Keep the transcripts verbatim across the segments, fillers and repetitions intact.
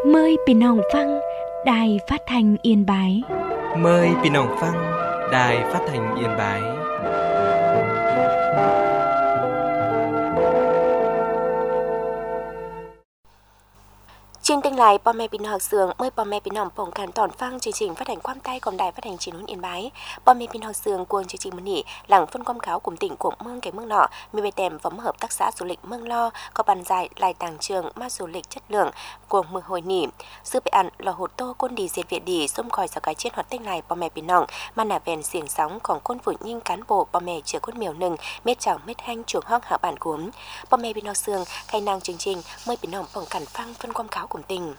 Mờiพี่น้องฟังđài phát thanh Yên Bái. Mời พี่น้องฟัง Đài Phát thanh Yên Bái. Chương trình lạiพ่อแม่พี่น้องเสืองเมื่อพ่อแม่พี่น้องป่งการตอนฟังchương trình phát hànhความใต้ของđài phát hành truyền hình Yên Bái. พ่อแม่พี่น้องเสืองcuồng chương trìnhมื้อนี้หลังphân quam kháo cùng tỉnh của Mương cái Mương nọ, mi bề tèm phẩm hợp tác xã du lịch Mương Lo có bàn dài lại tàng trường ma du lịch chất lượng của mưa hồi nỉ. Sư bệ ăn lò hột tô côn đi diệt việt đi xông khỏi sau cái chiến hoạt tinh nàyพ่อแม่พี่น้องmà nả vèn xiềng sóngของcôn vụi nhưng cán bộพ่อแม่chữa côn miều nừng mét chảo mét hanh chuồng hoang hạ bản cuốn. พ่อแม่พี่น้องเสืองkhai năng chương trình mờiพี่น้องป่งcản phăng phân quam kháo cùng tỉnh.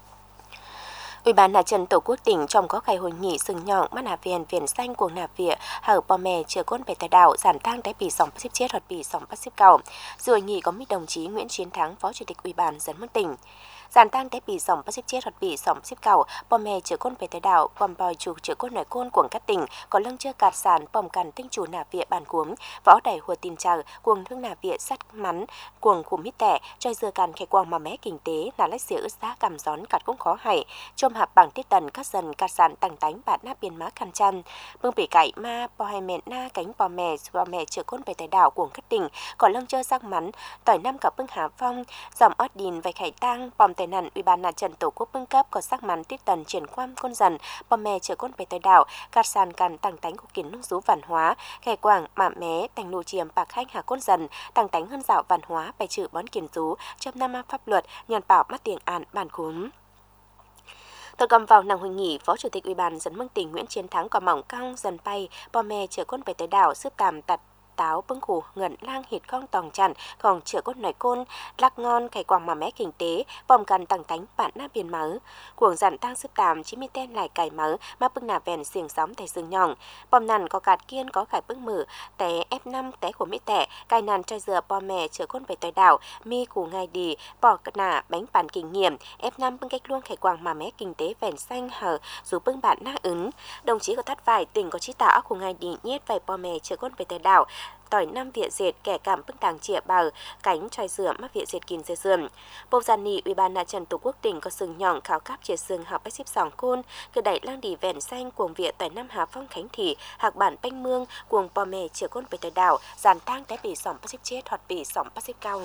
Ủy ban Mặt trận Tổ quốc tỉnh trong có khai hội nghị sừng nhọn mắt nà viện viện xanh của nà viện hở bò mè chữa côn bể tài đảo giản tăng đáy bì sòng bát chết hoặc bì sòng bát xếp cầu. Dự hội nghị có mấy đồng chí Nguyễn Chiến Thắng, Phó Chủ tịch Ủy ban dân mức tỉnh. Giản tăng đáy bì sòng bát xếp chết hoặc bì sòng xếp cầu bò mè chữa côn bể tài đảo bòm bòi chủ chữa côn nội côn của các tỉnh có lưng chưa cạt sản bòm cằn tinh chủ nà viện bản cuống võ đẩy hùa tin chờ cuồng thương nà viện sắt mắn cuồng khủng hít tẻ chơi dưa cằn khai quang mà mé kinh tế nà lách xỉa ướt giá cầm gión cạt cũng khó hại chôm hạp bằng tiết tần các dần cạt sản tàng tánh bạn na biên má khăn chăn bưng bể cải ma bò hai mẹ na cánh bò mè bò mè chữa côn bể tài đảo cuồng các tỉnh có lưng chơi sắc mắn tỏi năm cặp bưng hà phong dòng ót đìn vài khải tang bòm tài nằn Ủy ban Mặt trận Tổ quốc bưng cấp có sắc mắn tiết tần triển quan côn dần bò mè chữa côn bể tài đảo cạt sản cằn tàng tánh của kiến nước rú văn hóa khai quảng mạ mé tành nụ chiềm bạc khách hà côn dần tàng tánh hơn dạo văn hóa bài trừ bón kiến rú trong năm pháp luật nhàn bảo mắt tiền an bản cúm. Tôi cầm vào nàng hội nghị, Phó Chủ tịch Ủy ban dân Mương tỉnh Nguyễn Chiến Thắng có mỏng cong dần bay bò mè chữa côn bể tài đảo xếp tàm tạt táo bưng củ ngẩn lang hít con tòng chặn còn chữa cốt nổi côn lắc ngon cải quàng mà mé kinh tế bòm cần tàng tánh bạn na biên mớ cuồng dặn tăng sức tàm chín mươi tên lại cải mớ mà bưng nà vèn xiềng sóng tại rừng nhỏng bòm nằn có cạt kiên có cải bưng mử té ép năm té của mỹ tẻ cài nằn trai dừa bò mè chữa côn về tỏi đảo mi củ ngay đi bỏ nà bánh bản kinh nghiệm ép năm bưng cách luôn cải quàng mà mé kinh tế vèn xanh hở dù bưng bạn na ứng đồng chí có thắt vải tỉnh có chí tạo của ngay đi nhét vài bò mè chữa côn về tỏi đảo tỏi năm viện dệt kẻ cảm bưng tàng chĩa bào cánh trai dừa mắc viện dệt kín dây dườm bộ giàn nị Ủy ban Mặt trận Tổ quốc tỉnh có sừng nhọn khảo cáp chĩa sừng học bách xếp sòng côn cứ đẩy lang đi vẹn xanh cuồng viện tỏi năm hà phong khánh thị hạc bản banh mương cuồng bò mè chĩa côn về tỏi đảo giàn tang té bì sòng bách xếp chết hoặc bì sòng bách xếp cao.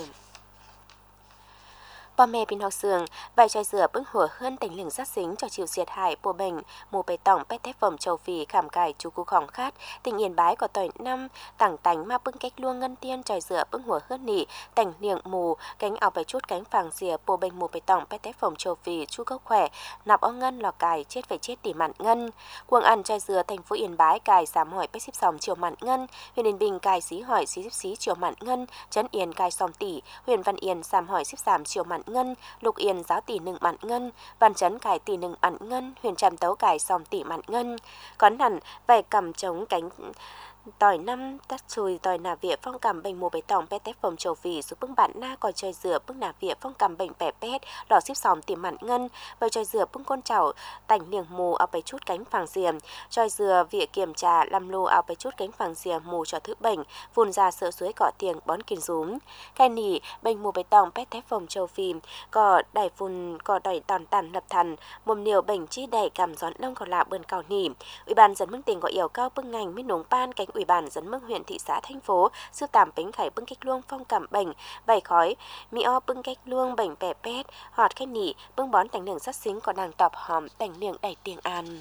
Bò mè pin học sườn, vài chai dừa bưng hủa hơn tỉnh lửng sát xính cho chịu diệt hại bộ bệnh, mù bày tỏng pét thép phẩm châu Phi khảm cải chú cú khỏng khát, tỉnh Yên Bái có tỏi năm tảng tánh mà bưng cách luôn ngân tiên chai dừa bưng hủa hơn nỉ, tỉnh liệng mù, cánh ảo bài chút cánh phàng dìa bộ bệnh mù bày tỏng pét thép phẩm châu Phi chú gốc khỏe, nạp ó ngân lò cài chết phải chết tỉ mặn ngân, cuồng ăn chai dừa thành phố Yên Bái cài sám hỏi pét xíp sòng chiều mặn ngân, huyện Yên Bình cài xí hỏi xí xíp xí chiều mặn ngân, trấn Yên cài sòng tỉ, huyện Văn Yên sám hỏi xíp sám chiều mặn ngân. Lục Yên giáo tỷ nừng mặn ngân, Văn Chấn cải tỷ nừng mặn ngân, huyện Tràm Tấu cải sòng tỷ mặn ngân. Có hẳn vài cầm trống cánh tỏi năm tắt chùi tỏi nà vỉa phong cầm bệnh mùa bấy tòng pét tép phòng châu Phi giúp bưng bạn na còi chơi dừa bưng nà vỉa phong cầm bệnh bẻ pét lò xíp sòng tìm mặn ngân vài chơi dừa bưng con chảo tảnh liềng mù ao bấy chút cánh phàng diềm chơi dừa vỉa kiểm trà làm lô ao bấy chút cánh phàng diềm mù cho thứ bệnh vùn ra sợ suối cỏ tiền bón kín rúm cái nỉ bệnh mùa bấy tòng pét tép phòng châu Phi cỏ đẩy vùn cỏ đẩy tòn tàn lập thần mồm nhiều bệnh chi đẩy cảm gión đông còn lạ bơn cao nỉ. Ủy ban dân Mương tỉnh có yêu cao bưng ngành mít nống ban cánh Ủy ban dân Mương huyện thị xã thành phố sư tàm bánh khải bưng cách luông phong cảm bệnh vầy khói mi o bưng cách luông bệnh bẻ pét họt khách nỉ bưng bón tành đường sát xính còn đang tọp hòm tành đường đẩy tiền an.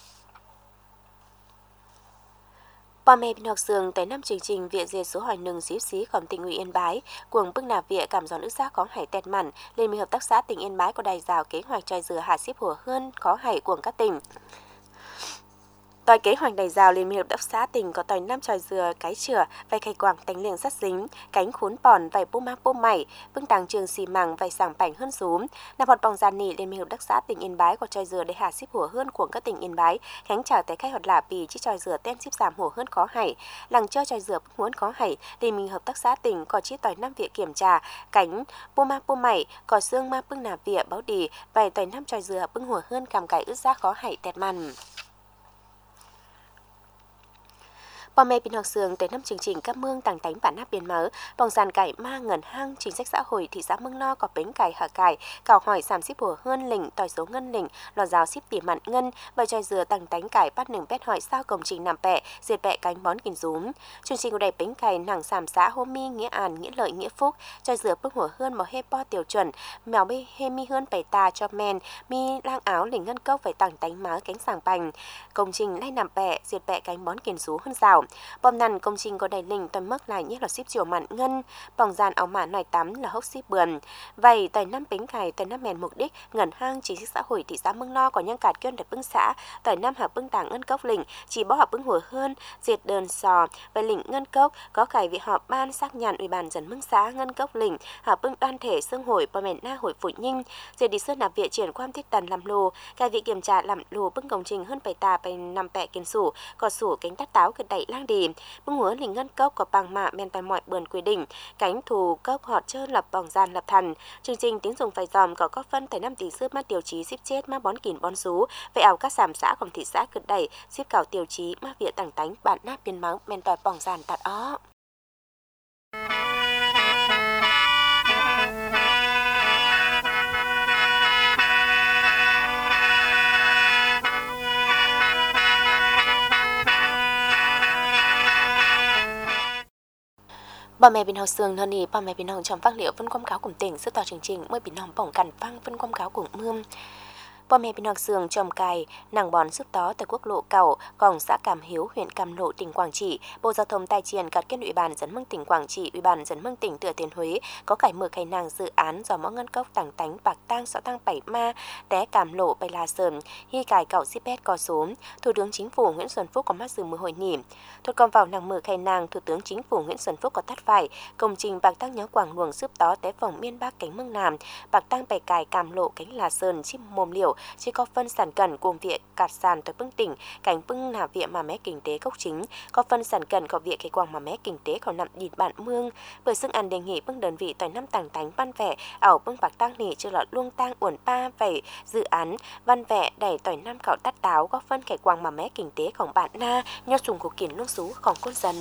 Bò mè pin học sườn tới năm chương trình viện dệt số hỏi nừng xíp xí khỏi tỉnh ủy Yên Bái cuồng bưng nà viện cảm gió nước giác có hải tẹt mặn liên minh hợp tác xã tỉnh Yên Bái có đài rào kế hoạch trai dừa hạ xếp hùa hơn có hải cuồng các tỉnh. Tỏi kế hoạch đầy rào liên minh hợp tác xã tỉnh có tỏi năm tròi dừa cái chửa vài khai quảng tánh liềng sắt dính cánh khốn bòn vài bô ma bô mảy bưng tàng trường xì màng vài sảng bảnh hơn rúm nạp hoạt bòng giàn nỉ liên minh hợp tác xã tỉnh Yên Bái có tròi dừa để hạ xếp hùa hơn của các tỉnh Yên Bái khánh chào tới khách hoạt lạ bì chỉ tròi dừa tên xếp giảm hùa hơn khó hải làng chơi tròi dừa muốn khó hải liên minh hợp tác xã tỉnh có chi tỏi năm viện kiểm trà cánh bô ma bô mảy có xương ma bưng nà viện báo đì vài tỏi năm tròi dừa bưng hùa hơn cảm cải ướt giá khó hải tẹt mặn. Bò mẹ bình học sường tới năm chương trình các mương tàng tánh bản nắp biên mở, vòng dàn cải ma ngần hang chính sách xã hội thị xã Mương Lo có bến cải hạ cải, cào hỏi giảm ship của hơn lỉnh tỏi số ngân lỉnh, lò rào ship tỉ mặn ngân, và tròi dừa tàng tánh cải bắt nừng bét hỏi sao công trình nằm bẹ, diệt bẹ cánh bón kìn rúm. Chương trình của đầy bến cải nàng giảm xã Hô Mi, Nghĩa An, Nghĩa Lợi, Nghĩa Phúc, tròi dừa bưng hủa hơn mò hê po tiểu chuẩn, mèo bê hê mi hơn bày tà cho men, mi lang áo lỉnh ngân cốc phải tàng tánh má cánh sàng bành. Công trình nay nằm bẹ, diệt bẹ cánh bón kìn rú hơn rào. Bom nằn công trình có đầy lình toàn mức lại như là ship chiều mặn ngân, bỏng dàn áo mã nòi tắm là hốc ship bườn. Vậy tại năm bến cải tại năm mèn mục đích ngẩn hang chính sách xã hội thị xã Mương Lo có nhân cạt kiên đặt bưng xã, tại năm hợp bưng tảng ngân cốc lình chỉ bỏ hợp bưng hùa hơn diệt đơn sò về lình ngân cốc có cải vị họp ban xác nhận ủy ban dân mương xã ngân cốc lình hợp bưng đoàn thể xương hội và mền na hội phụ nhinh diệt đi sơn nạp viện triển quan thiết tần làm lô cải vị kiểm tra làm lô bưng công trình hơn bảy tà bảy năm bẹ kiến sủ có sủ cánh tát táo cực đẩy lang đi bưng húa lình ngân cốc có bằng mạ men tại mọi bườn quy định cánh thù cốc họ trơn lập bỏng gian lập thần chương trình tín dụng phải dòm có góp phân tại năm tỷ sư mát tiêu chí ship chết má bón kìn bón sú về ảo các giảm xã còn thị xã cực đẩy ship cảo tiêu chí má viện tảng tánh bản nát biên máu men tỏi bỏng gian tạt ó. Bà mẹ bình học sường nôn ý bà mẹ bình học trong phát liệu phân quảng cáo cùng tỉnh sức tỏ chương trình mới bình học bỏng cằn vang phân quảng cáo cùng mương. Bà mẹ bình học sường trồng cài nàng bón sức tó tại quốc lộ cầu còn xã Cam Hiếu huyện Cam Lộ tỉnh Quảng Trị. Bộ Giao thông tài triền cắt kết ủy ban dẫn mương tỉnh Quảng Trị ủy ban dẫn mương tỉnh Thừa Thiên Huế có cải mở khai nàng dự án do mõ ngân cốc tảng tánh bạc tang xã tăng bảy ma té Cam Lộ bay la sơn hy cải cậu shipet có số. Thủ tướng Chính phủ Nguyễn Xuân Phúc có mắt dự mưa hội nghị thuật còn vào nàng mở khai nàng Thủ tướng Chính phủ Nguyễn Xuân Phúc có tắt phải công trình bạc tăng nhớ Quảng luồng sức tó té phòng miên bắc cánh mương nam bạc tăng bảy cải Cam Lộ cánh la sơn chim mồm liều chỉ có phân sản cần cùng việc cạt sàn tới bưng tỉnh cảnh bưng là việc mà mé kinh tế gốc chính có phân sản cần có việc cái quang mà mé kinh tế còn nằm địt bản mương bởi xưng ăn đề nghị bưng đơn vị tại năm tảng tánh văn vẻ ảo bưng bạc tăng nỉ chưa là luông tăng uẩn ba về dự án văn vẻ đẩy tỏi năm khảo tắt táo có phân cái quang mà mé kinh tếของbạn na nhờ dùng của kiến lương xúของquân dân.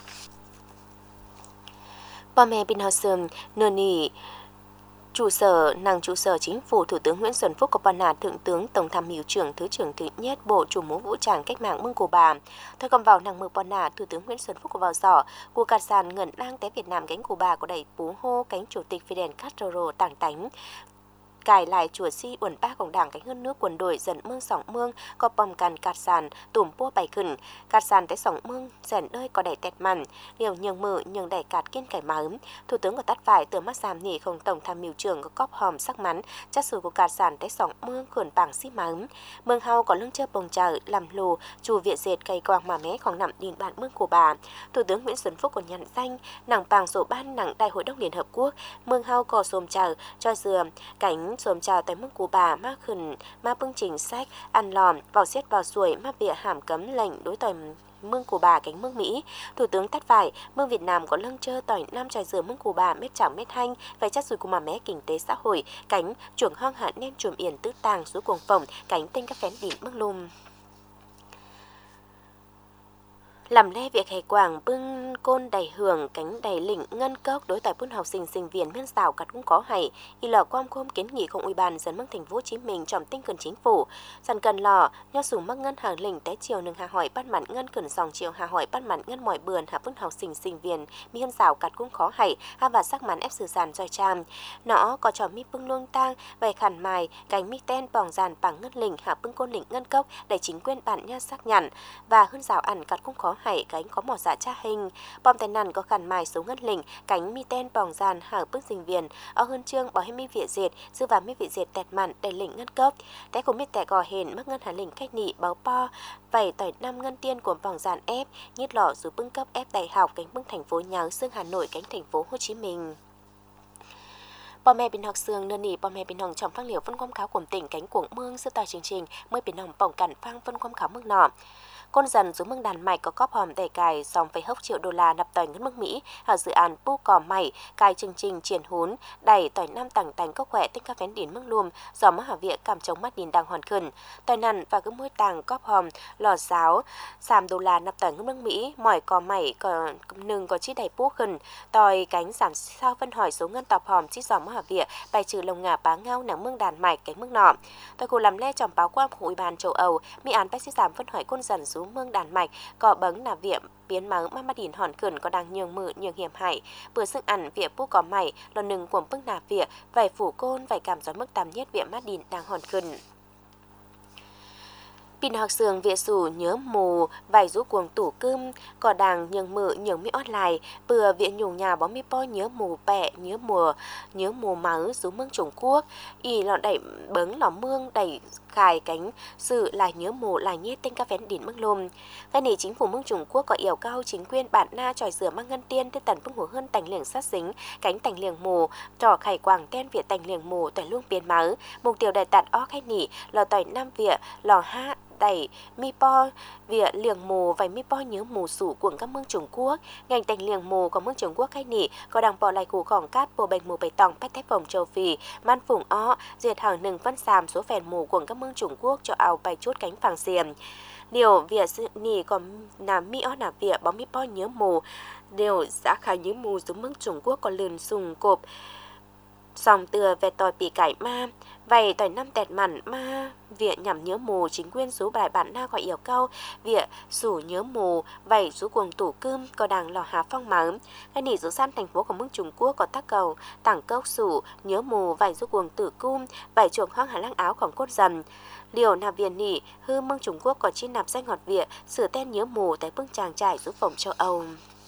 Bà mẹ bình họ sườn nửa nỉ trụ sở nàng trụ sở Chính phủ Thủ tướng Nguyễn Xuân Phúc có bàn nạt Thượng tướng Tổng tham mưu trưởng Thứ trưởng thứ nhất Bộ Chủ mũ vũ trang cách mạng Mương Cổ Bà. Thôi còn vào nàng mực bàn nạt Thủ tướng Nguyễn Xuân Phúc có vào sỏ cuộc cạt sàn ngẩn đang té Việt Nam cánh Cổ Bà có đẩy bú hô cánh Chủ tịch Fidel Castro tảng tánh. Cải lại chùa si uẩn ba cộng đảng cánh hơn nước quần đội dần mương sỏng mương có bom càn cạt sàn tủm pua bày khẩn cạt sàn tới sỏng mương rèn đơi có đẩy tẹt mặn liều nhường mở nhường đẩy cạt kiên cải máu thủ tướng có tắt phải từ mắt giảm nỉ không tổng tham mưu trưởng có cóp hòm sắc mắn chắc sự của cạt sàn tới sỏng mương khẩn bảng xí máu mương hao có lưng chơ bồng chợ làm lù chủ viện dệt cây quang mà mé khoảng nằm điền bản mương của bà thủ tướng Nguyễn Xuân Phúc còn nhận danh nàng bảng sổ ban nàng đại hội đồng liên hợp quốc mương hao có xôm chợ cho dừa cảnh xôm chào tại mương của bà ma khẩn ma bưng chính sách ăn lòm vào xiết vào xuôi ma bịa hàm cấm lệnh đối tỏi mương của bà cánh mương Mỹ thủ tướng tắt phải mương Việt Nam có lưng chơ tỏi năm tròi dừa mương của bà mét chảo mét hanh phải chắc rồi của mà mé kinh tế xã hội cánh chuồng hoang hạn nên chuồng yển tứ tàng xuống cuồng phồng cánh tên các phén đỉnh mương lùm làm lẽ việc hệ quảng bưng côn đầy hưởng cánh đầy lĩnh ngân cốc đối tại buôn học sinh sinh viên miên xảo cắt cũng có hay y lò quam khôm kiến nghị không ủy ban dân mắc thành phố Hồ Chí Minh trong tinh cần chính phủ dần cần lò nho sùng mắc ngân hàng lĩnh té chiều nâng hà hỏi bắt mặn ngân cần sòng chiều hà hỏi bắt mặn ngân mọi bườn hạ buôn học sinh sinh viên miên xảo cắt cũng khó hay ha và sắc mắn ép sử sản doi trang nó có trò mi bưng luông tang về khản mài cánh mi ten bỏng dàn bằng ngân lĩnh hạ bưng côn lĩnh ngân cốc để chính quyền bản nha xác nhận và hơn rào ẩn cắt cũng khó hay cánh có mỏ dạ cha hình bom tai nạn có khăn mài số ngân lĩnh cánh mi ten bỏng dàn hở bước sinh viên ở hơn chương bảo hay mi việt dệt dư và mi việt dệt tẹt mặn đầy lĩnh ngân cốc té của mi tẻ gò hền mắc ngân hà lĩnh cách nị báo po vẩy tỏi năm ngân tiên của vòng dàn ép nhít lọ dù bưng cấp ép đại học cánh bưng thành phố nháo xương Hà Nội cánh thành phố Hồ Chí Minh. Bà mẹ bình học sương nơ nỉ bà mẹ bình học trong phát liệu phân quang cáo của tỉnh cánh cuồng mương sư tòa chương trình mới bình học bỏng cản phang phân quang cáo mương nọ Côn dần xuống mương Đan Mạch có cóp hòm đầy cài dòng phải hốc triệu đô la nạp tỏi ngân mức Mỹ, ở dự án pu cò mày, cài chương trình triển hún, đẩy tỏi năm tảng tành cốc khỏe tinh ca vén đến mức luồm, do mắc hạ viện cảm chống mắt điền đang hoàn khẩn. Tỏi nằn và cứ môi tàng cóp hòm, lò giáo, sàm đô la nạp tỏi ngân mức Mỹ, mỏi cò mày, có nừng có chi đầy pu khẩn, tỏi cánh giảm sao phân hỏi số ngân tọp hòm chi giò mắc hạ viện, bài trừ lồng ngà bá ngao nắng mương Đan Mạch cánh mức nọ. Tỏi cổ làm le tròm báo quang của Ủy ban châu Âu, mỹ án bách sĩ giảm phân hỏi côn dần xuống mương Đan Mạch, có bấng nà viện biến máu mà mà đỉn hòn khẩn có đang nhường mự nhường hiểm hại bữa sức ăn việc pu có mày lò nừng của bức nà việc vài phủ côn vài cảm gió mức tầm nhất viện mát đỉn đang hòn khẩn. Pin học sường viện sủ nhớ mù vài rú cuồng tủ cơm có đàng nhường mự nhường mi ót lại bừa viện nhung nhà bó mi po nhớ mù bẹ nhớ mùa nhớ mù máu rú mương Trung Quốc y lọ đẩy bấng lò mương đẩy khai cánh sự là nhớ mù là nhét tên ca vén đỉnh mương lùm. Cái này chính phủ mương Trung Quốc có yêu cao chính quyền bản na tròi rửa mang ngân tiên tới tần phương hồ hơn tành liềng sát dính cánh tành liềng mù trò khải quảng ten việt tành liềng mù tỏi luông biến máu mục tiêu đại tạt ó khai nỉ lò tỏi nam việt lò ha đẩy mi po việc liềng mù và mi po nhớ mù sủ của các mương Trung Quốc ngành tành liềng mù của mương Trung Quốc khai nỉ có đang bỏ lại củ gỏng cát bộ bạch mù bày tòng pét thép vòng châu Phi man phùng ó diệt hàng nừng phân sàm số phèn mù của các mương Trung Quốc cho ảo bài chốt cánh phẳng xiềm điều việc sự nỉ còn làm mi ó nà việc bóng mi po nhớ mù đều giá khá nhớ mù xuống mương Trung Quốc còn lườn sùng cộp sòng từa về tỏi pì cải ma vậy tỏi năm tẹt mặn ma việc nhằm nhớ mù chính quyền số bài bản na gọi yêu cao việc sủ nhớ mù vậy số cuồng tủ cơm có đàng lò hà phong máu cái nỉ số san thành phố của mương Trung Quốc có tác cầu tảng cốc sủ nhớ mù vậy số cuồng tử cung vậy chuồng hoang hà lang áoของcốt dần điều nạp viện nỉ hư mương Trung Quốc có chi nạp danh ngọt viện sửa tên nhớ mù tại bưng tràng trải giúp phòng châu Âu.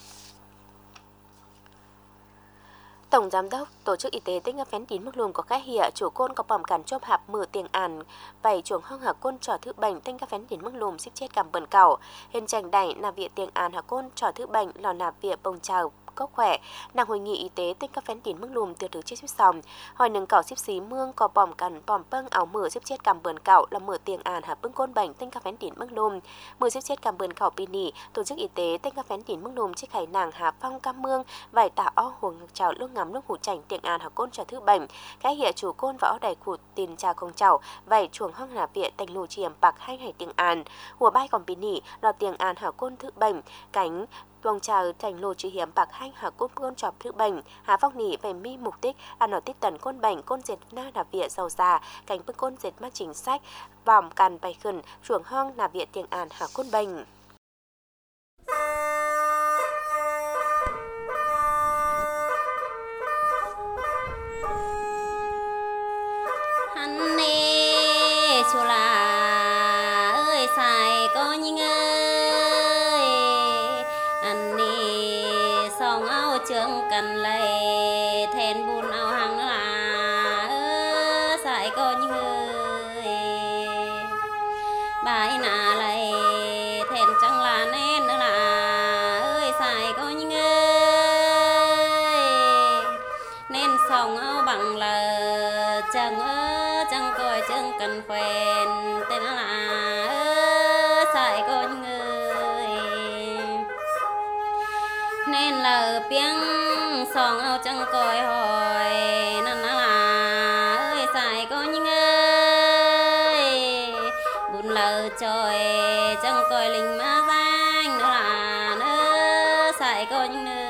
Tổng giám đốc Tổ chức Y tế tỉnh Nga phén tín mức luồng có khai hiện chủ côn có bỏng cản chôm hạp mở tiền ản vậy chuồng hoang hạ côn trò thứ bệnh tỉnh Nga phén tín mức luồng xích chết cảm bẩn cẩu hình tranh đẩy nạp viện tiền ản hạ côn trò thứ bệnh lò nạp viện bông trào cốc khỏe nàng hội nghị y tế tỉnh các phén tín mức lùm từ thứ chiếc xíp sòng hỏi nâng cẩu xíp xí mương có bỏng cắn bỏng bâng áo mở xíp chết cảm bẩn cẩu là mở tiền ản hạ bưng côn bệnh tỉnh các phén tín mức lùm mở xíp chết cảm bẩn cẩu pin nỉ tổ chức y tế tỉnh các phén tín mức lùm chiếc hải nàng hạ phong cam mương vải tả o huồng chảo lúc ngắm lúc hủ chảnh tiền ản hạ côn trò thứ bệnh cái hiệu chủ côn và o đầy cụt tiền trà không chảo vải chuồng hoang nạp viện thành lù chiềm bạc hai hải tiền ản hùa bay còn pin nỉ là tiền ản hạ côn thứ bệnh cánh tuồng trào thành lô chữ hiểm bạc hai hạ côn côn trọp thứ bệnh hạ phong nỉ về mi mục đích ăn ở tích tần côn bệnh côn dệt na nạp viện giàu già cánh bức côn dệt mắt chính sách vòng càn bày khẩn chuồng hoang nạp viện tiền ản hạ côn bệnh. Hắn nê chùa là ơi xài có những ơi anh nê song áo trương cần lầy thèn bùn áo hàng là ơi xài có những ơi bài nà lầy thèn chẳng là nên nữa là ơi xài có những ơi nên song áo bằng là chẳng ơ chẳng coi chẳng cần quen tên là ơ xài con người nên là tiếng song áo chẳng coi hỏi nên là ơi xài con người bùn lờ trời chẳng coi linh má danh nữa là ơ xài con người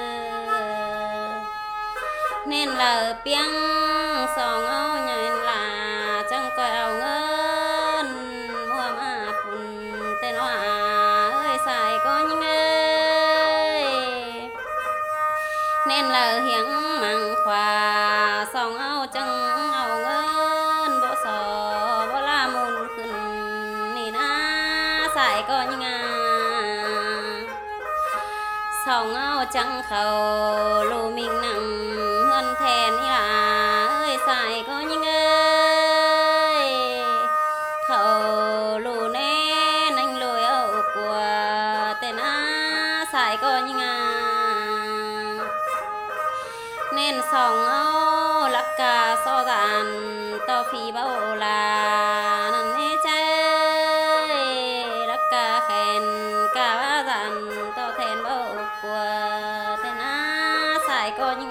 nên là tiếng song áo nhảy là chẳng coi áo ngân mua mà phun tên hoa ơi xài có những ơi nên là hiếng măng khoa song áo chẳng áo ngân bộ sò bộ la mùn khẩn nì na xài có những à song áo chẳng khẩu lù mình nặng hơn thèn là ơi xài có những ơi khẩu lù nên anh lùi ẩu của tên á xài có những à nên sòng áo lắc cả so dàn to phi bao là năn hê chơi lắc cả khen xài có những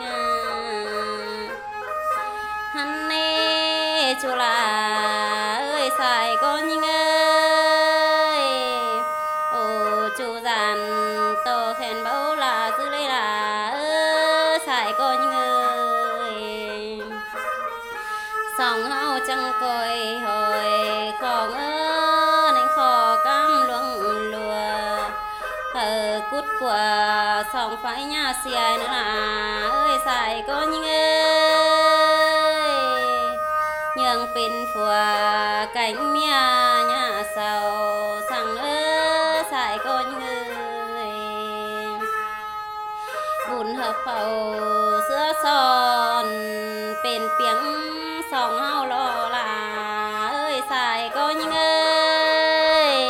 hắn nê chú là ơi xài có những ơi ô chú giàn tô khen bấu là dư đây là ơi xài có những ơi sòng hao chẳng coi hồi khó ngơ nên khó cam luông lùa hờ cút của sòng phải nhà xìa nữa là ơi xài có những ơi nhường pin phùa cánh mía nhà sầu sang ơi xài có những ơi bùn hợp khẩu sữa son pin tiếng sòng hao lo là ơi xài có những ơi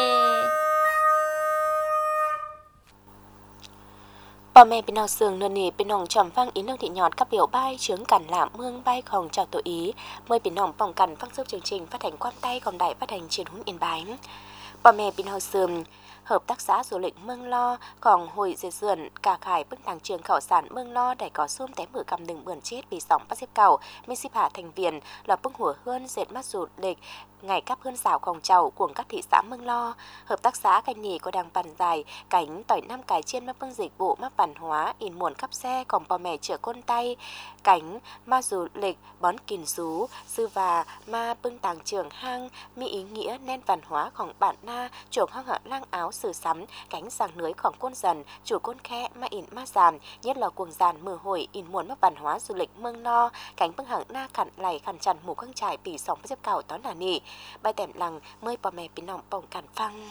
Bà mẹ bên nào sườn nôn nỉ bên nòng trầm vang ý nương thị nhọt các biểu bay chướng cản lạm mương bay khòng chào tổ ý mời bên nòng phòng cản phát giúp chương trình phát hành quan tay còn đại phát hành truyền huấn yên bái. Bà mẹ bên nào sườn hợp tác xã du lịch Mương Lo còn hồi dệt sườn cả khải bức tàng trường khảo sản Mương Lo để có xôm té mửa cầm đừng bươn chết vì sóng bắt xếp cầu minh xếp hạ thành viên là bưng hùa hơn dệt mắt du lịch ngày cắp hơn xảo khòng chầu của các thị xã Mương Lo. Hợp tác xã canh nhì có đang bàn dài cánh tỏi năm cái trên mắt bưng dịch vụ mắt văn hóa in muộn cắp xe còn bò mẹ chở côn tay cánh ma du lịch bón kìn rú sư và ma bưng tàng trường hang mi ý nghĩa nên văn hóaของbản na chuồng hang hạ lang áo sử sắm cánh sàng lướiของcôn dần chủ côn khe ma in ma giảm nhất là cuồng giàn mưa hồi in muộn mắt văn hóa du lịch Mương Lo cánh bưng hàng na khẩn lầy khẩn chằn mù khăng trải bị sóng xếp cầu tón là nỉ bài tèm lằng mơi bò mẹ bên nòng bồng cản phăng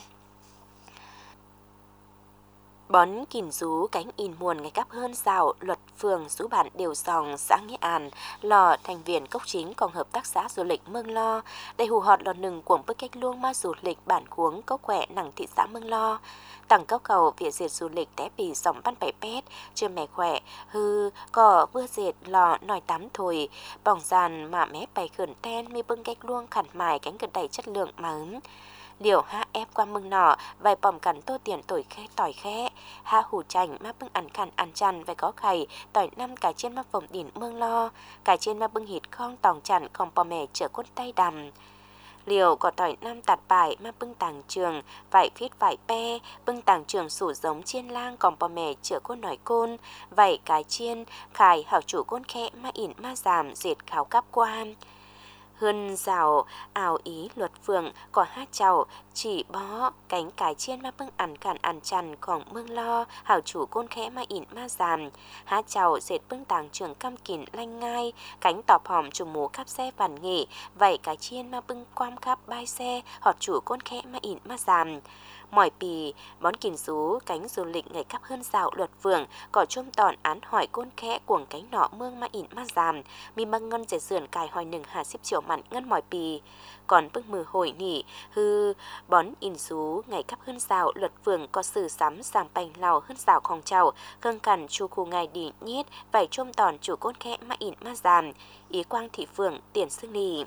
bón kìn rú cánh in muồn ngày cắp hơn rào luật phường rú bản đều dòng xã Nghĩa An lò thành viên cốc chính còn hợp tác xã du lịch Mương Lo đây hù họt lò nừng của bức cách luông ma du lịch bản cuống cốc khỏe nặng thị xã Mương Lo tặng cao cầu việc dệt du lịch té bì dòng văn bảy pét chưa mẹ khỏe hư cỏ vừa dệt lò nòi tắm thổi bỏng giàn mà mé bày khẩn ten mi bưng cách luông khẩn mài cánh cực đầy chất lượng mà ứng điều ha ép qua mưng nọ vài bỏng cắn tô tiền tỏi khe tỏi khe ha hủ chành má bưng ăn khăn ăn chăn vài có khầy tỏi năm cải trên má phồng đỉn Mương Lo cải trên má bưng hít khong tòng chặn không bò mẹ chở cốt tay đầm liều có tỏi năm tạt bài má bưng tàng trường vải phít vải pe bưng tàng trường sủ giống chiên lang còn bò mẹ chở cốt nổi côn vải cái chiên khải hảo chủ côn khe má ỉn má giảm dệt kháo cáp quan hơn rào ảo ý luật phường có hát chào chỉ bó cánh cái chiên ma bưng ăn cản ăn chănของMương Lo hảo chủ côn khẽ ma ỉn ma giảm hát chào dệt bưng tàng trường cam kìn lanh ngai cánh tọp hòm chủ mũ cắp xe vằn nghỉ vậy cái chiên ma bưng quam khắp bai xe họt chủ côn khẽ ma ỉn ma giảm mỏi pì món kìn rú cánh du lịch ngày cắp hơn rào luật phường có chôm tòn án hỏi côn khẽ cuồng cánh nọ mương ma ỉn ma giảm mi mang ngân dệt sườn cài hỏi nừng hà xếp chiều mặn ngân mỏi pì còn bưng mừ hồi nỉ hư bón in rú ngày cắp hơn rào luật phường có sử sắm sàng bành lào hơn rào khòng chào cân cằn chu khu ngày đi nhít vải chôm tòn chủ côn khẽ ma ỉn ma giảm ý quang thị phường tiền xương nỉ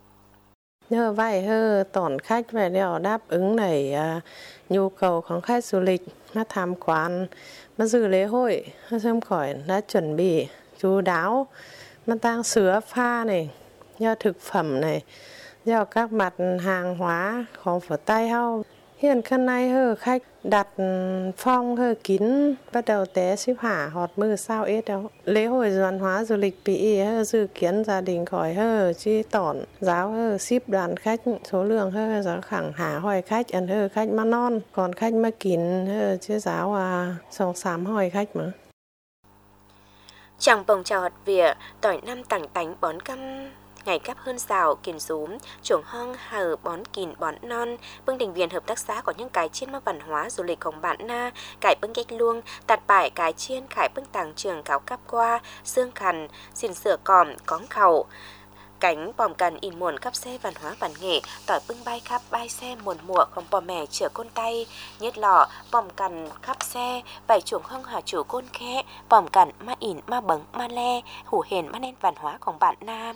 nhờ vậy hơ tổn khách về đều đáp ứng này à, nhu cầuของkhách du lịch mà tham quan mà dự lễ hội xem khỏi đã chuẩn bị chú đáo mà tăng sữa pha này do thực phẩm này do các mặt hàng hóaของphở tay hao hiện khăn này hơ khách đặt phong hơ kín bắt đầu té ship hả họt mưa sao ít đâu lễ hội văn hóa du lịch bị hơ dự kiến gia đình khỏi hơ chi tỏn giáo hơ ship đoàn khách số lượng hơ giáo khẳng hả hỏi khách ăn hơ khách mà non còn khách mà kín hơ chứ giáo à sòng sám hỏi khách mà chẳng bồng chào hạt vỉa tỏi năm tảng tánh bón căm ngày cắp hơn rào kiền rúm chuồng hong hờ bón kìn bón non bưng đình viên hợp tác xã có những cái chiên ma văn hóa du lịchของbạn na cải bưng cách luông tạt bài cái chiên khải bưng tàng trường cáo cắp qua xương khằn xin sửa còm cóng khẩu cánh bòm cần in muộn cắp xe văn hóa văn nghệ tỏi bưng bay khắp bay xe muộn mùa không bò mẹ chở côn tay nhất lọ bòm cần khắp xe vải chuồng hong hà chủ côn khẽ bòm cần ma ỉn ma bấng ma le hủ hền ma nên văn hóaของbạn na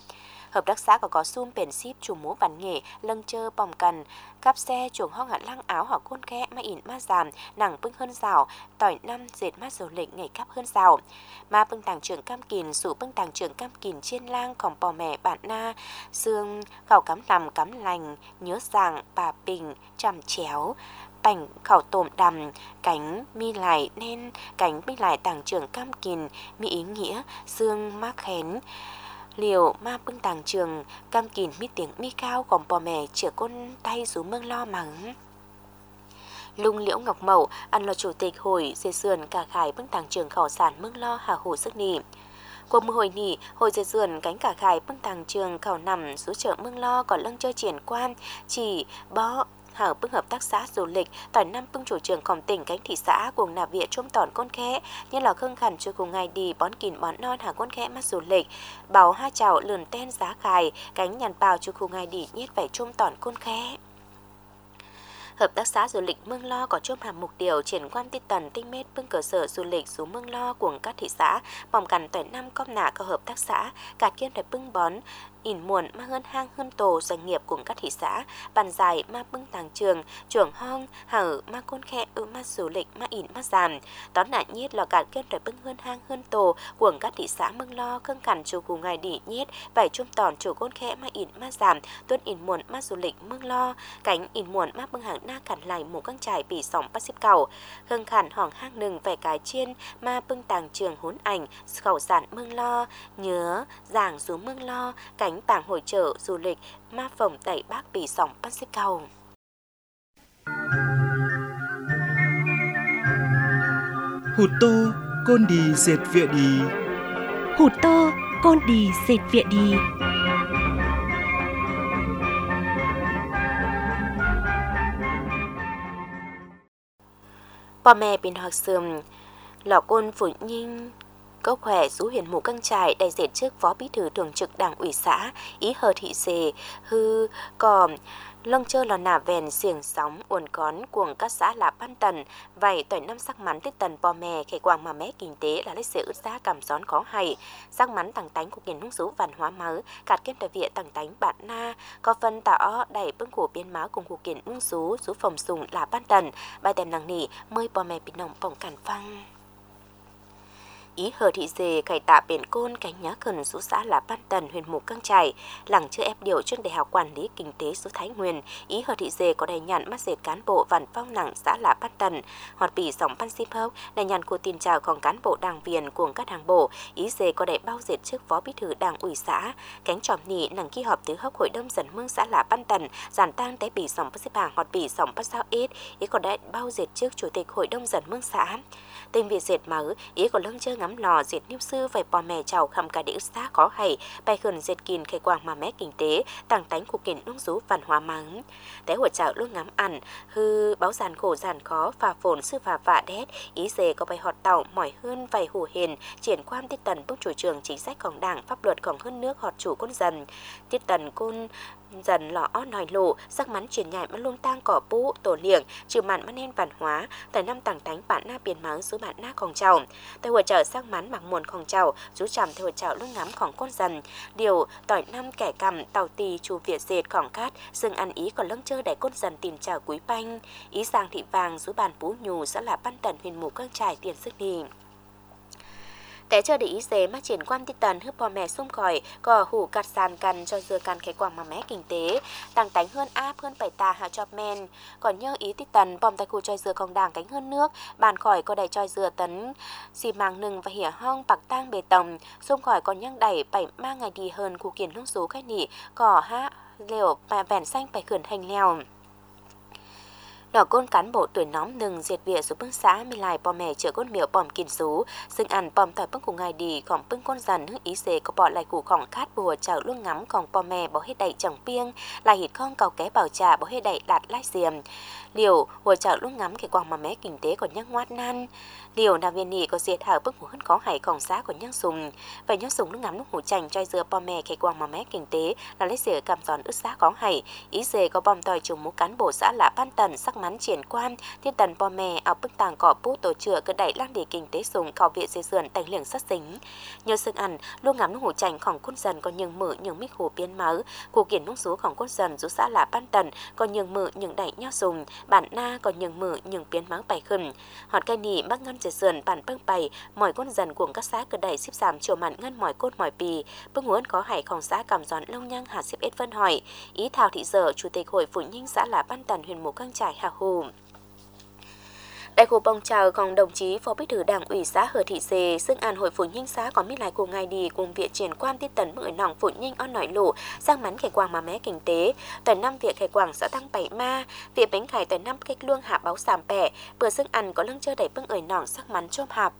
Hợp tác xã có có sum bền ship chủ múa văn nghệ lâng chơ bòm cần cắp xe chuồng ho ngạn lăng áo họ côn kẽ ma ỉn ma giảm nặng bưng hơn rào tỏi năm dệt mát dầu lịch ngày cắp hơn rào ma bưng tàng trưởng cam kìn sủ bưng tàng trưởng cam kìn chiên lang còn bò mẹ bạn na xương khảo cắm nằm cắm lành nhớ rằng bà bình chằm chéo bánh khảo tôm đầm cánh mi lại nên cánh mi lại tàng trưởng cam kìn mi ý nghĩa xương mác khén liều ma bưng tàng trường cam kìn mi tiếng mi cao còn bò mẹ chĩa côn tay rú mương lo mắng Lung Liễu Ngọc Mậu ăn là chủ tịch hội dệt sườn cả khải bưng tàng trường khảo sản mương lo hà hồ sức nỉ cuộc mưa hội nỉ hội dệt sườn cánh cả khải bưng tàng trường khảo nằm xuống chợ mương lo còn lâng chơi triển quan chỉ bó hảo bưng hợp tác xã du lịch tỏi năm bưng chủ trườngของtỉnh cánh thị xã cùng nạp viện trong tòn con khẽ như là khương khẩn cho cùng ngày đi bón kìn bón non hà con khẽ mắt du lịch bảo hai chảo lườn ten giá khải cánh nhàn bào cho cùng ngày đi nhét phải trong tòn con khẽ Hợp tác xã du lịch Mương Lo có chôm hàm mục tiêu triển quan tinh tần tinh mết bưng cơ sở du lịch xuống Mương Lo của các thị xã bỏng cằn tỏi năm com nạ có hợp tác xã cả kiên để bưng bón ỉn muộn ma hơn hang hơn tổ doanh nghiệp cùng các thị xã bàn dài ma bưng tàng trường chuồng hong hở ma côn khe ư ma du lịch ma ỉn ma giảm tón nạn nhiết là cả kiên để bưng hơn hang hơn tổ của các thị xã Mương Lo cân cằn chủ cùng ngày đi nhiết vài chung tòn chủ côn khe ma ỉn ma giảm tuân ỉn muộn ma du lịch Mương Lo cánh ỉn muộn ma bưng hàng na cằn lại mù căng trải bị sóng bắt xếp cầu khân khẩn hỏng hang nừng vẻ cái chiên ma bưng tàng trường hốn ảnh khẩu sản Mương Lo nhớ giảng xuống Mương Lo cánh bảng hội trợ du lịch ma phòng tẩy bác bị sóng bắt xếp cầu Hụt tô côn đi dệt vịa đi Hụt tô côn đi dệt vịa đi Bò mẹ bên học sườn lò côn phủ nhinh có khỏe rú huyền mù căng trải đại diện trước phó bí thư thường trực đảng ủy xã ý hờ thị dề hư còn lông chơ lò nà vèn xiềng sóng uốn cón cuồng các xã là ban tần vậy tỏi năm sắc mắn tích tần bò mè khề quàng mà mé kinh tế là lấy sự ướt giá cảm gión khó hay sắc mắn tàng tánh của kiến nông số văn hóa máu cạt kết đại viện tàng tánh bạn na có phân tạo đẩy bưng của biên máu cùng của kiến nông số số phòng sùng là ban tần bài tèm nàng nỉ mơi bò mè bị nồng phòng cản phăng ý hờ thị dề cải tạ biển côn cánh nhá cần số xã là ban tần huyền mục căng trải lẳng chưa ép điều trường đại học quản lý kinh tế số Thái Nguyên ý hờ thị dề có đầy nhàn mắt dệt cán bộ văn phong nặng xã là ban tần hoạt bì sòng pan ship hốc đầy nhàn của tiền tràoของcán bộ đảng viên cùng các đảng bộ ý dề có đầy bao dệt trước phó bí thư đảng ủy xã cánh tròm nỉ nặng khi họp tứ hốc hội đông dần mương xã là ban tần giàn tang té bì sòng pan ship hàng hoạt bì sòng pan sao ít ý có đầy bao dệt trước chủ tịch hội đông dần mương xã tên việc dệt mở ý có lưng chơi ngắm lò dệt niêu sư phải bò mè chào khăm cả đĩa xã khó hay bài khẩn dệt kín khai quang mà mé kinh tế tàng tánh của kiến nông số văn hóa mắng té hội chào luôn ngắm ăn hư báo giàn khổ giàn khó phà phồn sư phà vạ đét ý dề có bài họt tàu mỏi hơn vài hủ hiền triển quan tiết tần bước chủ trường chính sáchของđảng pháp luậtของhơn nước họt chủ con dần tiết tần côn dần lọ nòi lộ sắc mắn truyền nhại mà luôn tang cỏ bú tổ liệng trừ mặn mà nên văn hóa tại năm tàng tánh bạn na biển mắng số bạn naของchào tại hội trợ sắc mắn mặc muônของchào chú chằm theo hội trợ luôn ngắmของcon dần điều tỏi năm kẻ cầm tàu tì chu việt dệtของcát dừng ăn ý còn lưng chơi để con dần tiền chào quý banh ý giang thị vàng số bàn bú nhù sẽ là ban tần huyền mù căng trải tiền sức nì Té chờ để ý dế mà triển quan tích tần hướp bò mẹ xung khỏi có hủ cắt sàn cần cho dưa cần khai quảng mà mé kinh tế tăng tánh hơn áp hơn bảy tà hạ chọp men còn nhớ ý tích tần bòm tay khu choi dưa còn đảng cánh hơn nước bàn khỏi có đầy choi dưa tấn xì màng nừng và hỉa hong bạc tang bê tông xung khỏi còn nhăng đẩy bảy ma ngày đi hơn khu kiến nông số khách nỉ cỏ há liều và vẻn xanh phải khẩn hành leo Đỏ côn cán bộ tuổi nóm nừng diệt vỉa số bưng xã mi lại bò mẹ chữa côn miệu bòm kín số xưng ăn bòm tỏi bưng của ngày đi còn bưng con dần hưng ý xế có bỏ lại củของkhát bùa chảo luôn ngắm còn bò mẹ bỏ hết đậy chẳng piêng lại hít con cầu ké bảo trà bỏ hết đậy đạt lái xiềm liều hùa chảo luôn ngắm cái quàng mà mé kinh tế còn nhắc ngoát nan liều nào viên nỉ có diệt hở bưng của hơn có hải còn xã còn nhắc sùng vậy nhắc sùng nước ngắm nước hủ chành choi dừa bò mẹ cái quàng mà mé kinh tế là lấy xỉa cầm giòn ướt xã có hải ý xế có bòm tỏi trùng mũ cán bộ xã là ban tần sắc mắn triển quan thiên tần bò mè ở bức tàng cỏ bút tổ chữa cơ đẩy lan để kinh tế dùng khảo viện dây dườn tành liệng sát dính nhờ sức ăn luôn ngắm hủ chảnhของquân dần còn nhường mở nhường mít hủ biến máu cụ kiển nông sốของquân dần rú xã là ban tần còn nhường mở nhường đẩy nhau dùng bản na còn nhường mở nhường biến máu bảy khẩn họt cây nỉ bắc ngân dây dườn bản bưng bày mỏi quân dần của các xã cơ đẩy xếp giảm chiều mặn ngân mỏi cốt mỏi bì bưng huấn có hảiของxã cảm giòn lông nhang hà xếp ết vân hỏi ý thảo thị giờ chủ tịch hội phụ nhinh xã là ban tần huyện mù căng trải hà hù đại hội bồng chào còn đồng chí phó bí thư đảng ủy xã Hờ Thị Dề, xưng an hội phụ nhinh xã có mít lại của ngài đi cùng việc triển quan tiết tấn bưởi nòng phụ nhinh on nổi lụ sang mắn khải quang mà mé kinh tế, tuần năm việc khải quang xã tăng bảy ma, việc bánh khải tuần năm cách luông hạ báo sàm bẻ, bữa xưng ăn có lưng chơi đẩy bưng ởi nòng sắc mắn chôm hạp.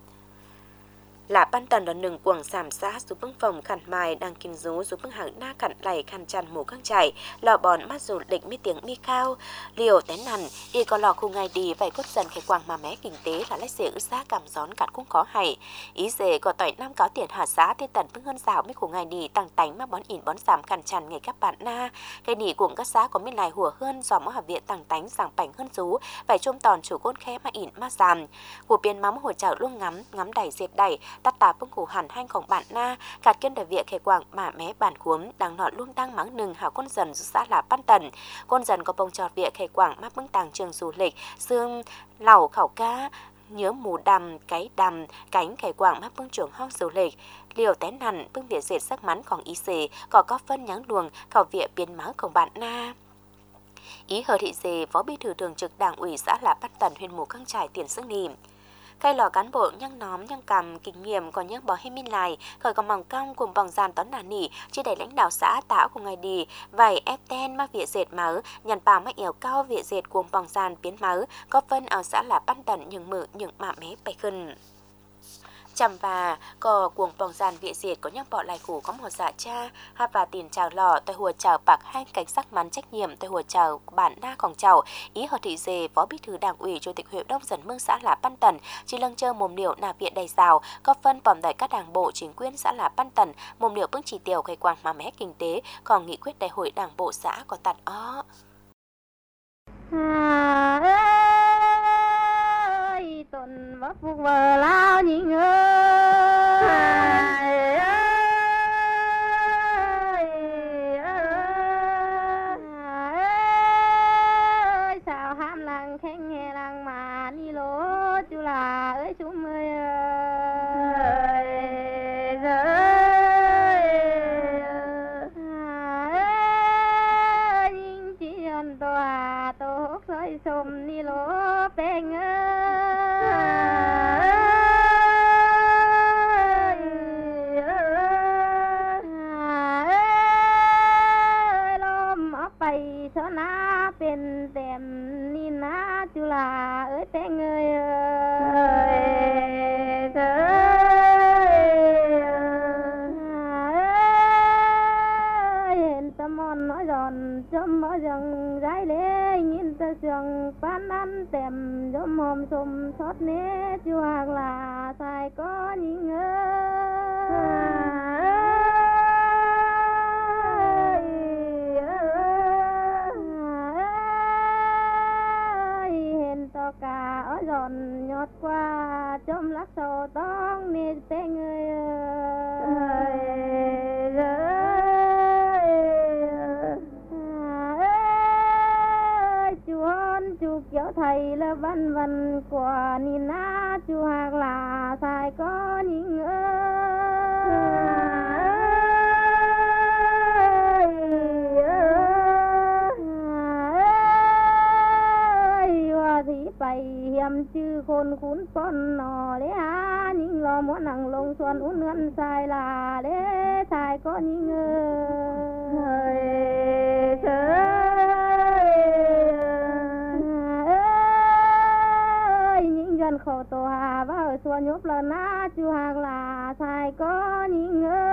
Là ban tần là nừng quảng giảm xã giúp bưng phòng khẩn mài đang kinh rú giúp bưng hàng na khẩn lầy khăn chăn mù căng chảy lò bòn mắt dù lịch mi tiếng mi cao liều tén nằn y có lò khu ngày đi vậy cốt dần khải quang mà mé kinh tế là lấy xế ư xã cảm gión cạn cũng có hay ý dề có tỏi năm cáo tiền hạ xã tiên tần bưng hơn rào mấy khu ngày đi tăng tánh mà bón ỉn bón giảm khăn chăn ngày các bạn na cái nỉ cùng các xã có mấy lại hùa hơn do mỗi hạ viện tăng tánh giảm bảnh hơn rú vậy trông tòn chủ côn khé mà ỉn mà giảm của biên mắm hồi chảo luôn ngắm ngắm đẩy dệt đẩy tắt tà bưng củ hẳn hanhของbạn na cạt kiên đại viện khề quảng mà mé bản cuốn đang nọ luôn tăng mắng nừng hảo con dần xã là ban tần con dần có bông trọt viện khề quảng mắc bưng tàng trường du lịch xương lẩu khảo cá nhớ mù đầm cái đầm cánh khề quảng mắc bưng trường hoang du lịch liều tén nằn bưng viện dệt sắc mắn còn ý xề có có phân nháng luồng khảo viện biến máuของbạn na ý Hờ Thị Dề phó bí thư thường trực đảng ủy xã là ban tần huyện mù căng trải tiền xương nìm khai lò cán bộ nhăng nóm nhăng cầm kinh nghiệm còn nhắc bỏ hết minh lại khởi còn mỏng cong cùng bằng dàn tón nà nỉ chỉ đẩy lãnh đạo xã tạo cùng ngày đi vài ép ten mắc viện dệt máu nhằn bào mắc ẻo cao viện dệt cùng bằng dàn biến máu có phân ở xã là ban tần những mự những mạ mé bày khẩn chầm và cò cuồng bòng dàn viện diệt có nhắc bỏ lại củ có một dạ cha ha và tiền chào lò tại hùa chào bạc hai cảnh sắc mắn trách nhiệm tại hùa chào bản naของchào ý Hờ Thị Dề phó bí thư đảng ủy chủ tịch huyện Đông Dần Mương xã là Ban Tần chỉ lăng chơ mồm điệu nạp viện đầy rào có phân bỏm đẩy các đảng bộ chính quyền xã là Ban Tần mồm điệu bưng chỉ tiểu khai quang mà mé kinh tế còn nghị quyết đại hội đảng bộ xã có tạt ó tuần vấp phục vờ lao nhìn ơi ơi sao ham lăng khen nghe lăng mà đi lố chú là ơi chú ơi ơi nhìn chỉ ăn tòa tổ khơi xôm đi lố bèn cho naเป็นเต็มนี่นะจุฬาเอ้ยแต่งเอ้ยเอ้ยเอ้ยเห็นตะมอนน้อยดอนจมบ่ยังไรเลยยินตะเสียงปานนั้นเต็มยมหอมสมทอดเนจุหากลาใส่ก็ยิงเอ้กาอ้อยอนยอดกว่าจมลักโซต้องนี่เป็นเงยเอ้ยเอ้ยเอ้ยจวนจุกเกี่ยวไทยละวันวันกว่านี่นะจูหากลาสายก็ยิงเอ้ไปเฮียมชื่อคนคุ้นป้อนหนอเลยฮะยิงรอหมอนังลงส่วนอุ่นเงินสายลาเด้สายก็ยิงเอ้ยเอ้ยยิงเงินเขาตัวหาว่าส่วนยบละนะจูหากลาสายก็ยิงเอ้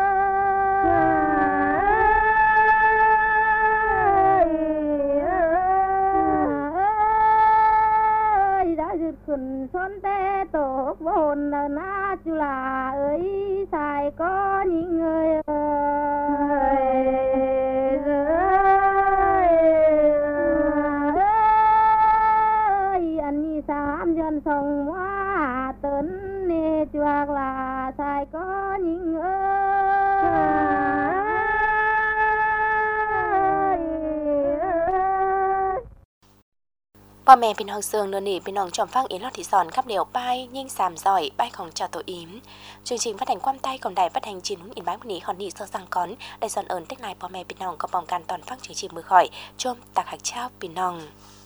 ขึ้นซ้อนแต่ตกบนนาจุฬาเอ้ยสายก็ยิงเอ้ยเอ้ยจวกลาชายก็ยิงเอ้ยพ่อแม่พี่น้องเสืองเนื้อหนีพี่น้องชมฟังอินลอดที่สอนขับเหลียวป้ายยิ่งสามซอยป้ายของเจ้าตัวอิมchương trình phát hành quam tay còn đài phát hành chín in bán ní hòn nỉ sơ sang cón đại sòn ơn tích nàyพ่อแม่พี่น้องก็ป้องกันตอนฟังchương trìnhมือข่อยชมตักหักเช้าพี่น้อง